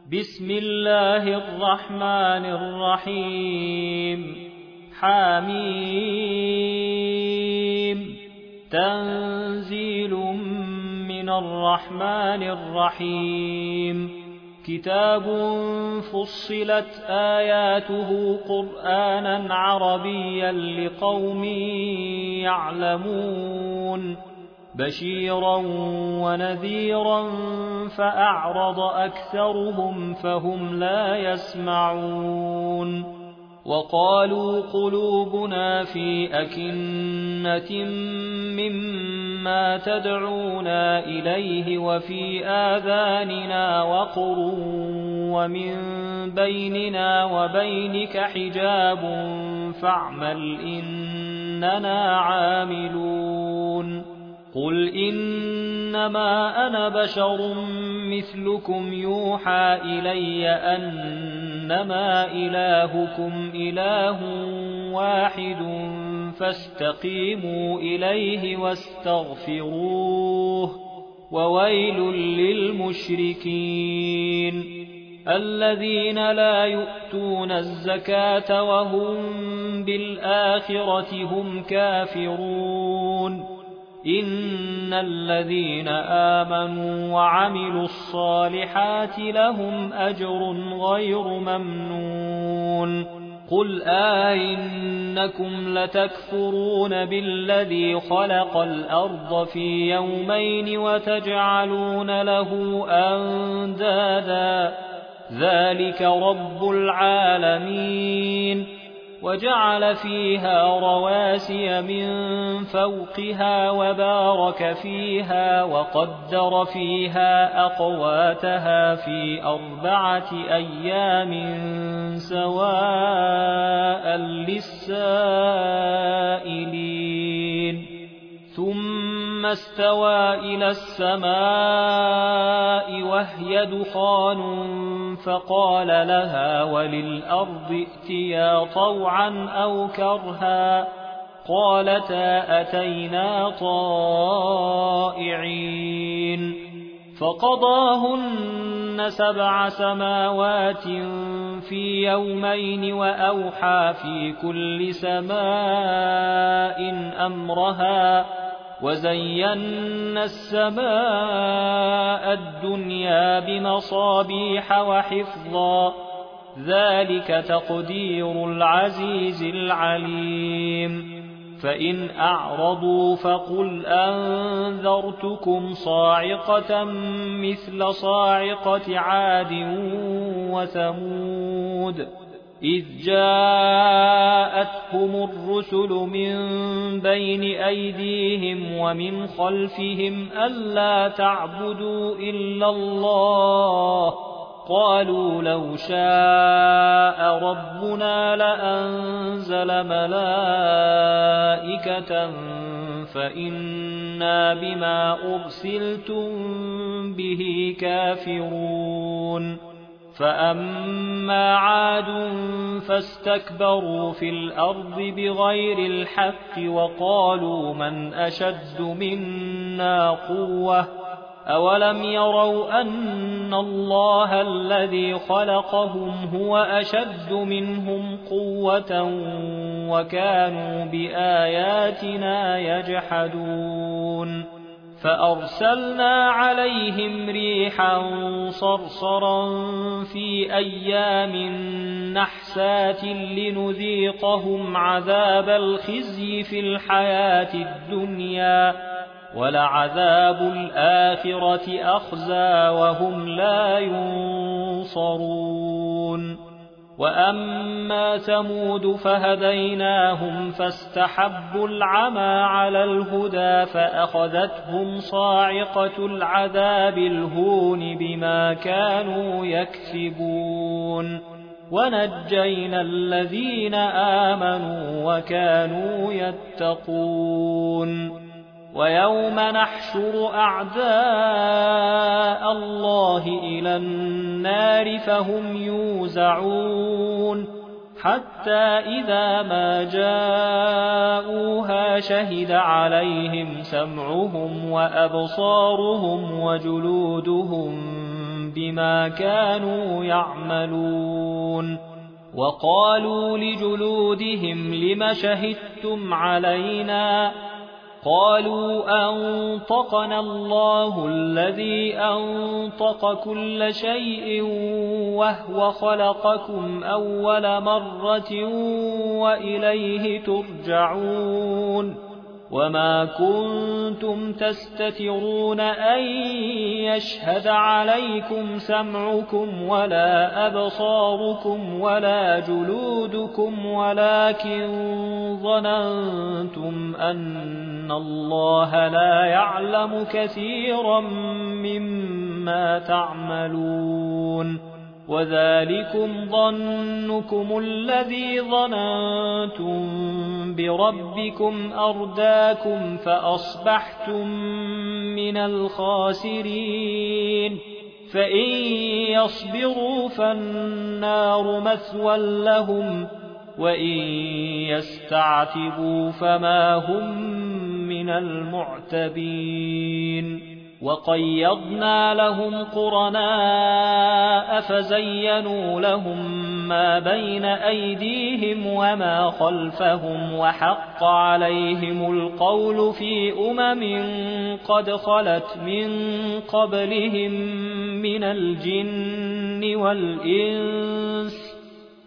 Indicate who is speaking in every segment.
Speaker 1: بسم الله الرحمن الرحيم حميم تنزيل من الرحمن الرحيم كتاب فصلت آياته قرآنا عربيا لقوم يعلمون بشيرا ونذيرا فأعرض أكثرهم فهم لا يسمعون وقالوا قلوبنا في أكنة مما تدعونا إليه وفي آذاننا وقر ومن بيننا وبينك حجاب فاعمل إننا عاملون قل إنما أنا بشر مثلكم يوحى إلي أنما إلهكم إله واحد فاستقيموا إليه واستغفروه وويل للمشركين الذين لا يؤتون الزكاة وهم بالآخرة هم كافرون إن الذين آمنوا وعملوا الصالحات لهم أجر غير ممنون قل أئنكم لتكفرون بالذي خلق الأرض في يومين وتجعلون له أندادا ذلك رب العالمين وجعل فيها رواسي من فوقها وبارك فيها وقدر فيها أقواتها في 4 أيام سواء للسائلين ثم استوى إلى السماء وهي دخان فقال لها وللأرض ائتيا طوعا أو كرها قالتا أتينا طائعين فقضاهن 7 سماوات في يومين وأوحى في كل سماء أمرها وزينا السماء الدنيا بمصابيح وحفظا ذلك تقدير العزيز العليم فإن أعرضوا فقل أنذرتكم صاعقة مثل صاعقة عاد وثمود إذ جاءتهم الرسل من بين أيديهم ومن خلفهم ألا تعبدوا إلا الله قالوا لو شاء ربنا لأنزل ملائكة فإنا بما أرسلتم به كافرون فأما عاد فاستكبروا في الأرض بغير الحق وقالوا من أشد منا قوة أولم يروا أن الله الذي خلقهم هو أشد منهم قوة وكانوا بآياتنا يجحدون فأرسلنا عليهم ريحا صرصرا في أيام نحسات لنذيقهم عذاب الخزي في الحياة الدنيا ولعذاب الآخرة أخزى وهم لا ينصرون وأما ثمود فهديناهم فاستحبوا العمى على الهدى فأخذتهم صاعقة العذاب الهون بما كانوا يكسبون ونجينا الذين آمنوا وكانوا يتقون ويوم نحشر أعداء الله إلى النار فهم يوزعون حتى إذا ما جاءوها شهد عليهم سمعهم وأبصارهم وجلودهم بما كانوا يعملون وقالوا لجلودهم لم شهدتم علينا قالوا أنطقنا الله الذي أنطق كل شيء وهو خلقكم أول مرة وإليه ترجعون وما كنتم تستترون أن يشهد عليكم سمعكم ولا أبصاركم ولا جلودكم ولكن ظننتم أن الله لا يعلم كثيرا مما تعملون وذلكم ظنكم الذي ظننتم بربكم أرداكم فأصبحتم من الخاسرين فإن يصبروا فالنار مثوى لهم وإن يستعتبوا فما هم من المعتبين وقيضنا لهم قرناء فزينوا لهم ما بين أيديهم وما خلفهم وحق عليهم القول في قد خلت من قبلهم من الجن والإنس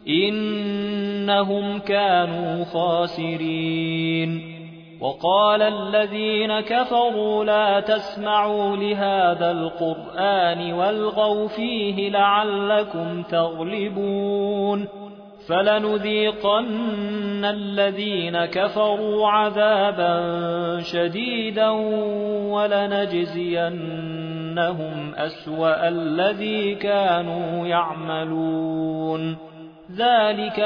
Speaker 1: إنهم كانوا خاسرين وقال الذين كفروا لا تسمعوا لهذا القرآن والغوا فيه لعلكم تغلبون فلنذيقن الذين كفروا عذابا شديدا ولنجزينهم أسوأ الذي كانوا يعملون ذلك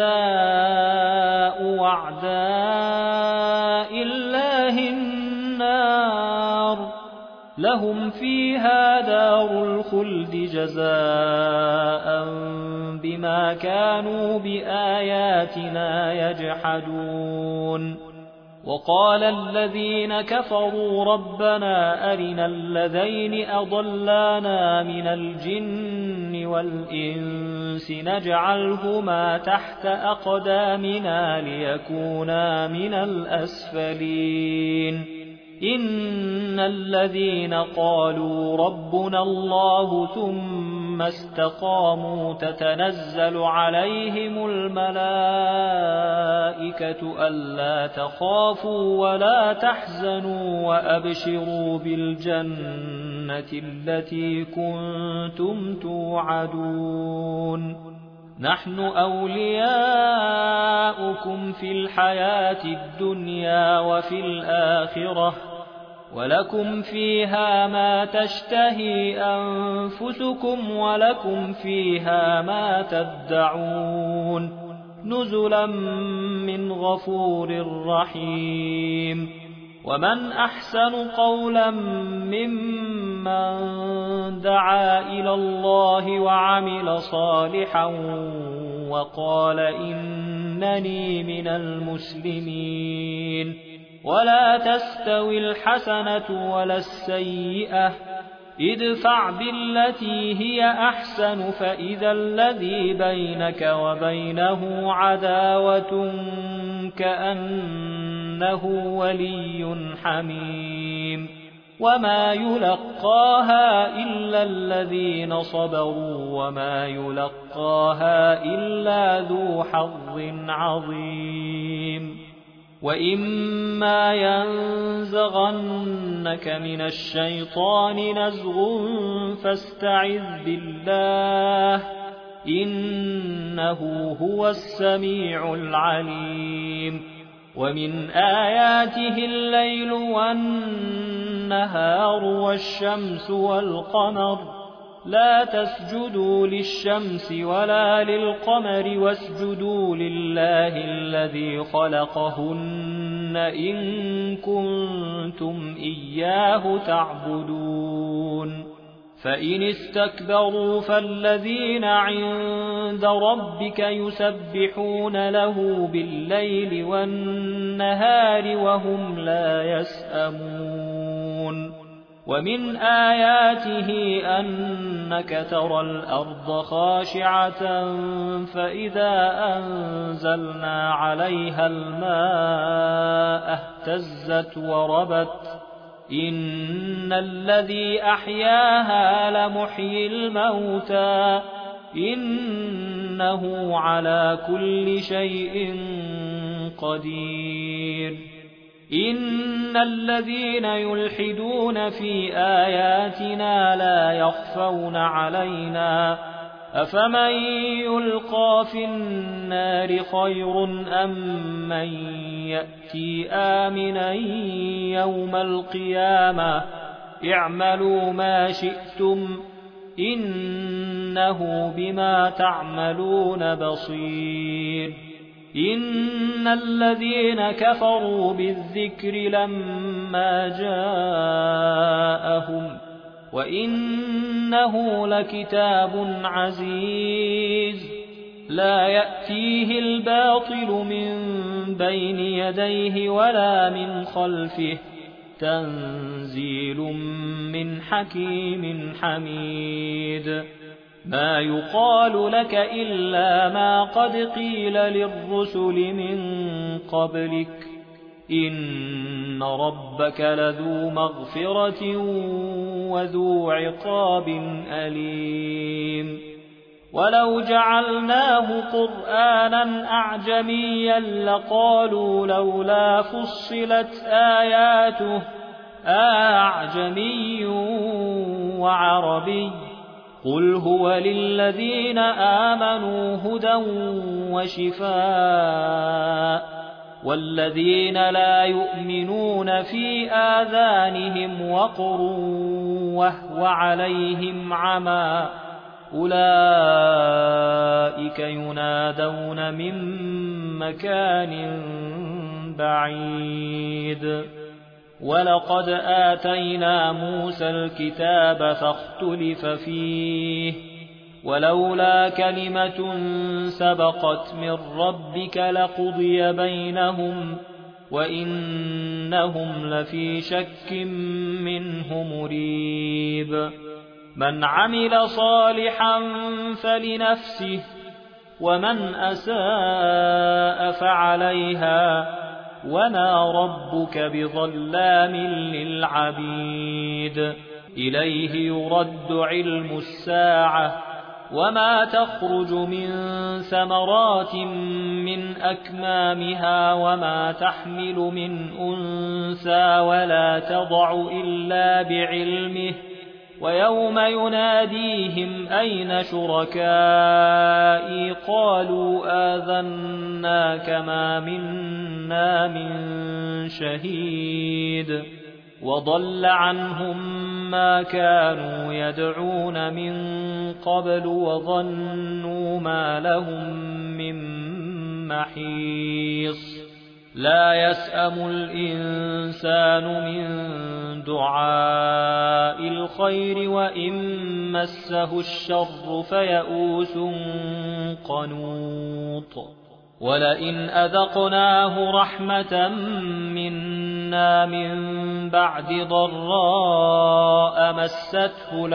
Speaker 1: جزاء أعداء الله النار لهم فيها دار الخلد جزاء بما كانوا بآياتنا يجحدون وقال الذين كفروا ربنا أرنا الذين أضلانا من الجن والإنس نجعلهما تحت أقدامنا ليكونا من الأسفلين إن الذين قالوا ربنا الله ثم استقاموا تتنزل عليهم الملائكة ألا تخافوا ولا تحزنوا وأبشروا بالجنة التي كنتم توعدون نحن أولياؤكم في الحياة الدنيا وفي الآخرة ولكم فيها ما تشتهي أنفسكم ولكم فيها ما تدعون نزلا من غفور رحيم ومن أحسن قولا ممن دعا إلى الله وعمل صالحا وقال إنني من المسلمين ولا تستوي الحسنة ولا السيئة ادفع بالتي هي أحسن فإذا الذي بينك وبينه عداوة كأنه ولي حميم وما يلقاها إلا الذين صبروا وما يلقاها إلا ذو حظ عظيم وإما ينزغنك من الشيطان نزغ فاستعذ بالله إنه هو السميع العليم ومن آياته الليل والنهار والشمس والقمر لا تسجدوا للشمس ولا للقمر واسجدوا لله الذي خلقهن إن كنتم إياه تعبدون فإن استكبروا فالذين عند ربك يسبحون له بالليل والنهار وهم لا يسأمون ومن آياته أنك ترى الأرض خاشعة فإذا أنزلنا عليها الماء اهتزت وربت إن الذي أحياها لمحيي الموتى إنه على كل شيء قدير إن الذين يلحدون في آياتنا لا يخفون علينا أفمن يلقى في النار خير أم من يأتي آمنا يوم القيامة اعملوا ما شئتم إنه بما تعملون بصير إن الذين كفروا بالذكر لما جاءهم وإنه لكتاب عزيز لا يأتيه الباطل من بين يديه ولا من خلفه تنزيل من حكيم حميد ما يقال لك إلا ما قد قيل للرسل من قبلك إن ربك لذو مغفرة وذو عقاب أليم ولو جعلناه قرآنا أعجميا لقالوا لولا فصلت آياته أعجمي وعربي قل هو للذين آمنوا هدى وشفاء والذين لا يؤمنون في آذانهم وقر وهو عليهم عمى أولئك ينادون من مكان بعيد ولقد آتينا موسى الكتاب فاختلف فيه ولولا كلمة سبقت من ربك لقضي بينهم وإنهم لفي شك منه مريب من عمل صالحا فلنفسه ومن أساء فعليها وما ربك بظلام للعبيد إليه يرد علم الساعة وما تخرج من ثمرات من أكمامها وما تحمل من أنثى ولا تضع إلا بعلمه ويوم يناديهم أين شركائي قالوا آذناك ما منا من شهيد وضل عنهم ما كانوا يدعون من قبل وظنوا ما لهم من محيص لا يسأم الإنسان من دعاء الخير وإن مسه الشر فيئوس قنوط ولئن أذقناه رحمة منا من بعد ضراء مسته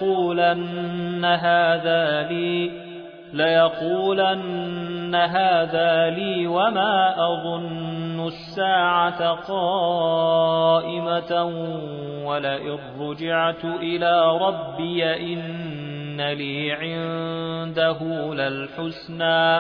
Speaker 1: ليقولن هذا لي وما أظن الساعة قائمة ولئن رجعت إلى ربي إن لي عنده للحسنى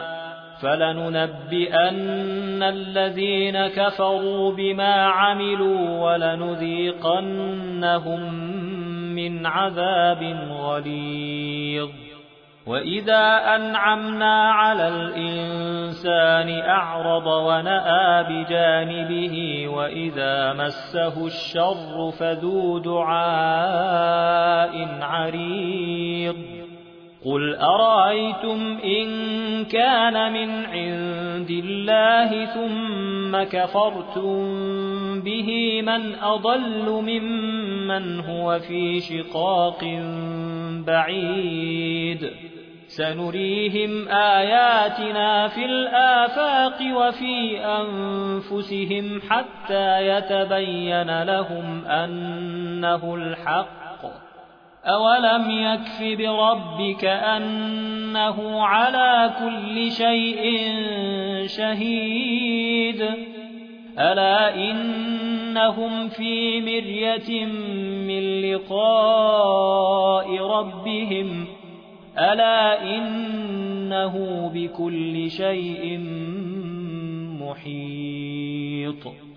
Speaker 1: فلننبئن الذين كفروا بما عملوا ولنذيقنهم من عذاب غليظ وإذا أنعمنا على الإنسان أعرض ونأى بجانبه وإذا مسه الشر فذو دعاء عريض قل أرأيتم إن كان من عند الله ثم كفرتم به من أضل ممن هو في شقاق بعيد سنريهم آياتنا في الآفاق وفي أنفسهم حتى يتبين لهم أنه الحق أولم يكف بربك أنه على كل شيء شهيد ألا إنهم في مرية من لقاء ربهم ألا إنه بكل شيء محيط